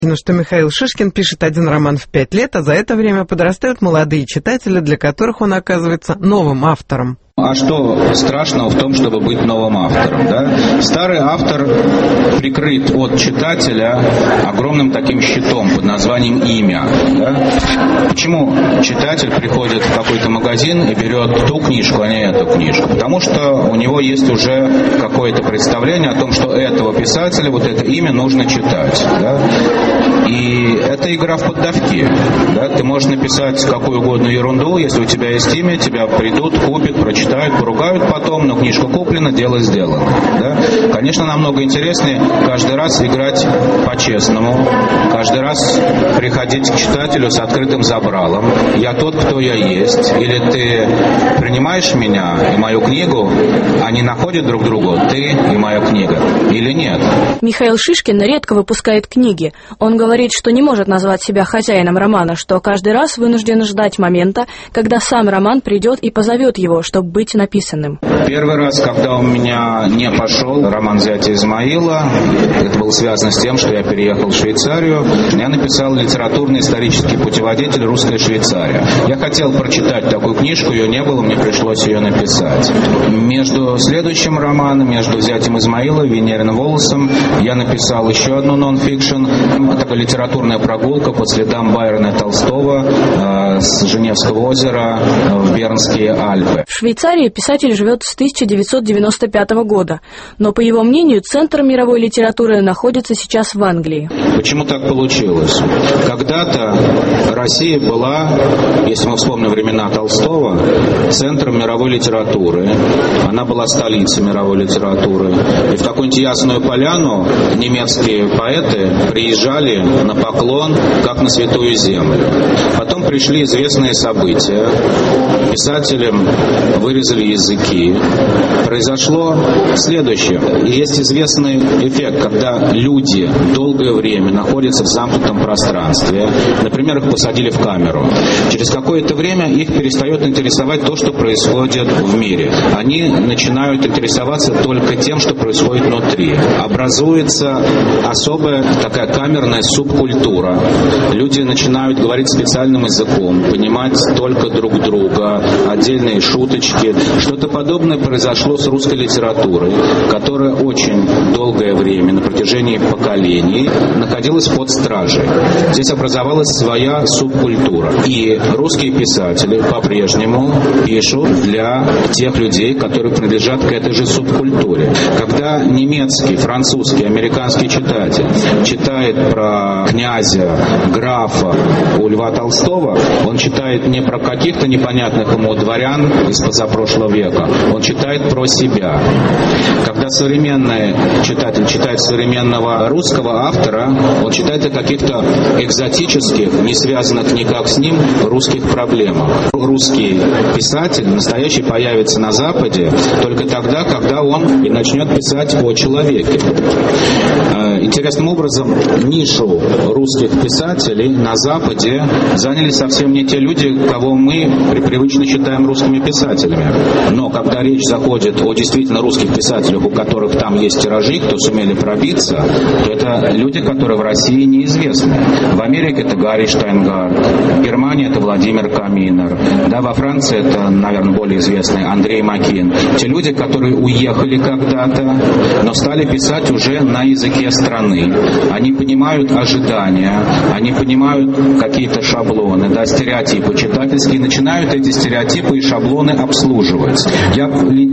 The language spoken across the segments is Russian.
Но что Михаил Шишкин пишет один роман в 5 лет, а за это время подрастают молодые читатели, для которых он оказывается новым автором. А что страшного в том, чтобы быть новым автором? Да? Старый автор прикрыт от читателя огромным таким щитом под названием «Имя». Да? Почему читатель приходит в какой-то магазин и берет ту книжку, а не эту книжку? Потому что у него есть уже какое-то представление о том, что этого писателя, вот это имя нужно читать. Да? И это игра в поддавки. Да? Ты можешь написать какую угодно ерунду, если у тебя есть имя, тебя придут, купят, прочитают, поругают потом, но книжка куплена, дело сделано. Да? Конечно, намного интереснее каждый раз играть по-честному, каждый раз приходить к читателю с открытым забралом. Я тот, кто я есть. Или ты принимаешь меня и мою книгу, они находят друг друга, ты и моя книга, или нет? Михаил Шишкин редко выпускает книги. Он говорит, что не может назвать себя хозяином романа, что каждый раз вынужден ждать момента, когда сам роман придет и позовет его, чтобы быть написанным. Первый раз, когда у меня не пошел роман «Зятя Измаила», это было связано с тем, что я переехал в Швейцарию, я написал литературный исторический путеводитель «Русская Швейцария». Я хотел прочитать такую книжку, ее не было, мне пришлось ее написать. Между следующим романом, между «Зятем Измаила» и «Венериным волосом» я написал еще одну нон-фикшн, такая литературная прогулка по следам Байрона и Толстого с Женевского озера в Бернские Альпы. В Швейцарии писатель живет с 1995 года, но, по его мнению, центр мировой литературы находится сейчас в Англии. Почему так получилось? Когда-то Россия была, если мы вспомним времена Толстого, центром мировой литературы. Она была столицей мировой литературы. И в какую-нибудь Ясную Поляну немецкие поэты приезжали на поклон, как на святую землю. Потом пришли известные события. Писателям вырезали языки. Произошло следующее. Есть известный эффект, когда люди долгое время находятся в замкнутом пространстве. Например, их посадили в камеру. Через какое-то время их перестает интересовать то, что происходит в мире. Они начинают интересоваться только тем, что происходит внутри. Образуется особая такая камерная субкультура. Люди начинают говорить специальным языком, понимать только друг друга, отдельные шуточки. Что-то подобное произошло с русской литературой, которая очень долгое время, на протяжении поколений, находилась под стражей. Здесь образовалась своя субкультура. И русские писатели по-прежнему пишут для тех людей, которые принадлежат к этой же субкультуре. Когда немецкий, французский, американский читатель читает про князя, графа у Льва Толстого, он читает не про каких-то непонятных ему дворян из позапрошлого века, он читает про себя. Когда современный читатель читает современного русского автора, он читает о каких-то экзотических, не связанных никак с ним, русских проблемах. Русский писатель настоящий появится на Западе только тогда, когда он и начнет писать о человеке. Интересным образом, нишу русских писателей на Западе заняли совсем не те люди, кого мы привычно считаем русскими писателями. Но когда речь заходит о действительно русских писателях, у которых там есть тиражи, кто сумели пробиться, то это люди, которые в России неизвестны. В Америке это Гарри Штайнгарт, в Германии это Владимир Каминер, да, во Франции это, наверное, более известный Андрей Макин. Те люди, которые уехали когда-то, но стали писать уже на языке страны. Они понимают ожидания, они понимают какие-то шаблоны, да, стереотипы читательские, начинают эти стереотипы и шаблоны обслуживать. Я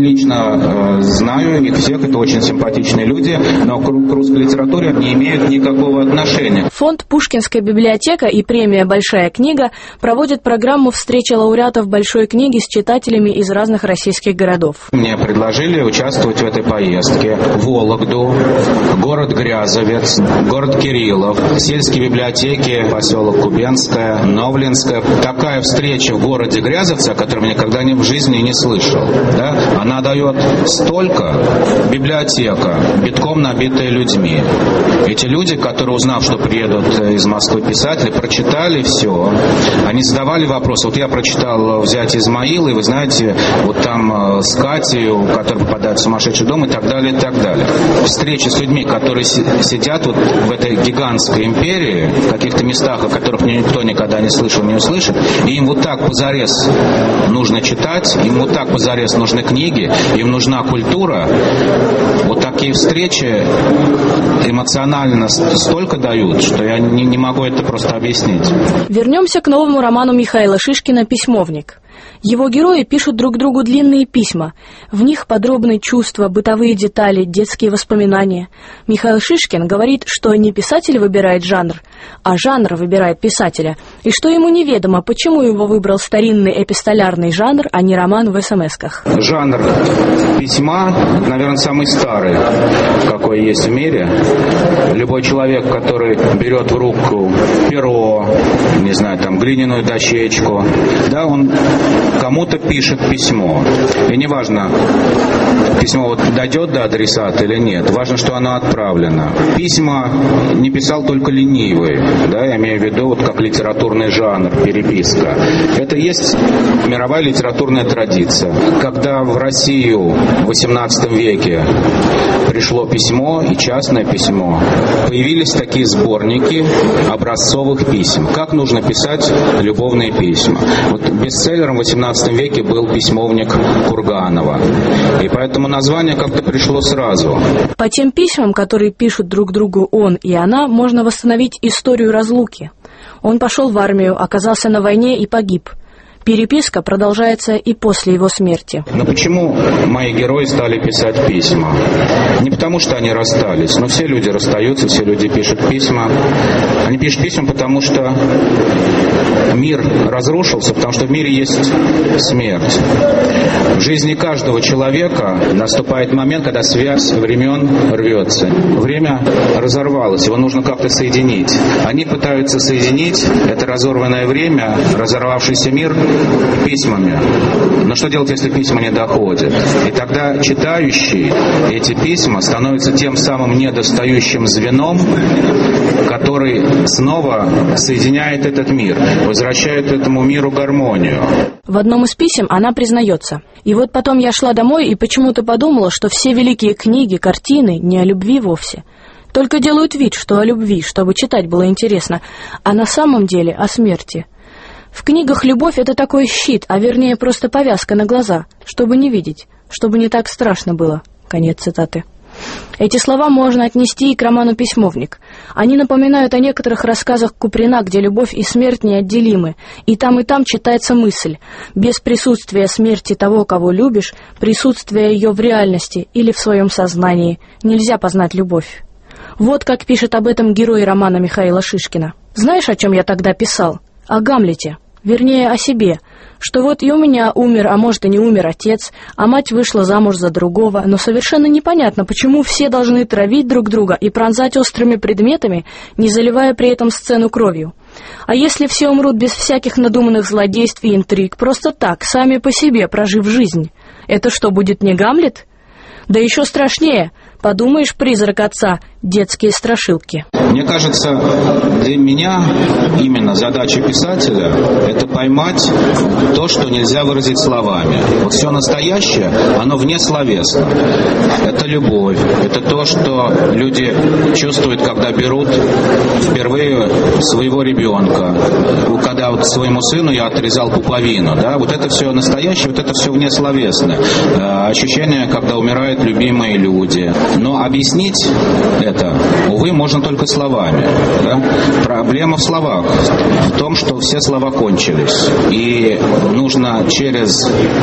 лично знаю их всех, это очень симпатичные люди, но к русской литературе не имеют никакого отношения. Фонд «Пушкинская библиотека» и премия «Большая книга» проводят программу «Встреча лауреатов Большой книги» с читателями из разных российских городов. Мне предложили участвовать в этой поездке. Вологду, город Грязовец, город Кириллов, сельские библиотеки, поселок Кубенское, Новлинское. Такая встреча в городе Грязовце лекции, о которых я никогда в жизни не слышал. Да? Она дает столько, библиотека, битком набитая людьми. Эти люди, которые, узнав, что приедут из Москвы писатели, прочитали все, они задавали вопросы. Вот я прочитал «Взятие Измаила», и вы знаете, вот там с Катей, которая попадает в сумасшедший дом, и так далее, и так далее. Встречи с людьми, которые сидят вот в этой гигантской империи, в каких-то местах, о которых никто никогда не слышал, не услышит, и им вот так позарез нужно читать, им вот так позарез нужны книги, им нужна культура. Вот такие встречи эмоционально столько дают, что я не могу это просто объяснить. Вернемся к новому роману Михаила Шишкина «Письмовник». Его герои пишут друг другу длинные письма. В них подробны чувства, бытовые детали, детские воспоминания. Михаил Шишкин говорит, что не писатель выбирает жанр, а жанр выбирает писателя, и что ему неведомо, почему его выбрал старинный эпистолярный жанр, а не роман в СМС-ках. Жанр письма, наверное, самый старый, какой есть в мире. Любой человек, который берет в руку перо, не знаю, там, глиняную дощечку, да, он кому-то пишет письмо. И неважно, письмо вот дойдет до адресата или нет, важно, что оно отправлено. Письма не писал только ленивый, да, я имею в виду вот как литературный жанр, переписка. Это есть мировая литературная традиция. Когда в Россию в XVIII веке пришло письмо и частное письмо, появились такие сборники образцовых писем. Как нужно писать любовные письма. Вот бестселлером в XVIII веке был «Письмовник» Курганова. И поэтому название как-то пришло сразу. По тем письмам, которые пишут друг другу он и она, можно восстановить историю разлуки. Он пошел в армию, оказался на войне и погиб. Переписка продолжается и после его смерти. Но почему мои герои стали писать письма? Не потому, что они расстались, но все люди расстаются, все люди пишут письма. Они пишут письма, потому что мир разрушился, потому что в мире есть смерть. В жизни каждого человека наступает момент, когда связь времен рвется. Время разорвалось, его нужно как-то соединить. Они пытаются соединить это разорванное время, разорвавшийся мир, письмами. Но что делать, если письма не доходят? И тогда читающий эти письма становится тем самым недостающим звеном, который снова соединяет этот мир, возвращает этому миру гармонию. В одном из писем она признается: «И вот потом я шла домой и почему-то подумала, что все великие книги, картины не о любви вовсе. Только делают вид, что о любви, чтобы читать было интересно, а на самом деле о смерти. В книгах любовь — это такой щит, а вернее просто повязка на глаза, чтобы не видеть, чтобы не так страшно было». Конец цитаты. Эти слова можно отнести и к роману «Письмовник». Они напоминают о некоторых рассказах Куприна, где любовь и смерть неотделимы, и там читается мысль: без присутствия смерти того, кого любишь, присутствия ее в реальности или в своем сознании, нельзя познать любовь. Вот как пишет об этом герой романа Михаила Шишкина. «Знаешь, о чем я тогда писал? О Гамлете. Вернее, о себе, что вот и у меня умер, а может и не умер отец, а мать вышла замуж за другого, но совершенно непонятно, почему все должны травить друг друга и пронзать острыми предметами, не заливая при этом сцену кровью. А если все умрут без всяких надуманных злодейств и интриг, просто так, сами по себе, прожив жизнь, это что, будет не Гамлет? Да еще страшнее, подумаешь, призрак отца, детские страшилки». Мне кажется, для меня именно задача писателя – это поймать то, что нельзя выразить словами. Вот все настоящее, оно внесловесно. Это любовь, это то, что люди чувствуют, когда берут впервые своего ребенка. Когда вот своему сыну я отрезал пуповину, да, вот это все настоящее, вот это все внесловесное. Ощущение, когда умирают любимые люди. Но объяснить это, увы, можно только словами. Да? Проблема в словах, в том, что все слова кончились. И нужно через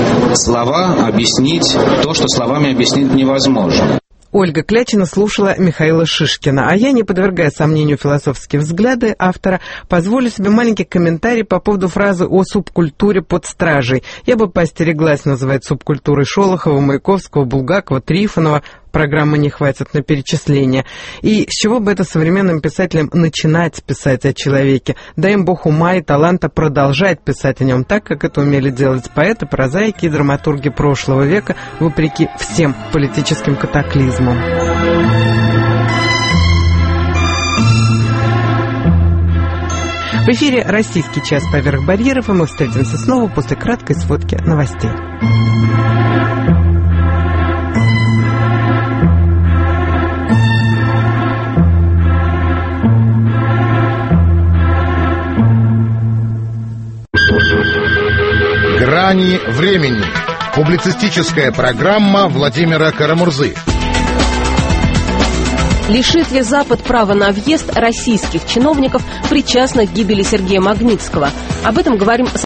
слова объяснить то, что словами объяснить невозможно. Ольга Клячина слушала Михаила Шишкина, а я, не подвергая сомнению философские взгляды автора, позволю себе маленький комментарий по поводу фразы о субкультуре под стражей. Я бы поостереглась называть субкультурой Шолохова, Маяковского, Булгакова, Трифонова программы не хватит на перечисление. И с чего бы это современным писателям начинать писать о человеке? Дай им Бог ума и таланта продолжать писать о нем так, как это умели делать поэты, прозаики и драматурги прошлого века, вопреки всем политическим катаклизмам. В эфире «Российский час поверх барьеров», и мы встретимся снова после краткой сводки новостей. «Грани времени». Публицистическая программа Владимира Карамурзы. Лишит ли Запад права на въезд российских чиновников, причастных к гибели Сергея Магнитского? Об этом говорим с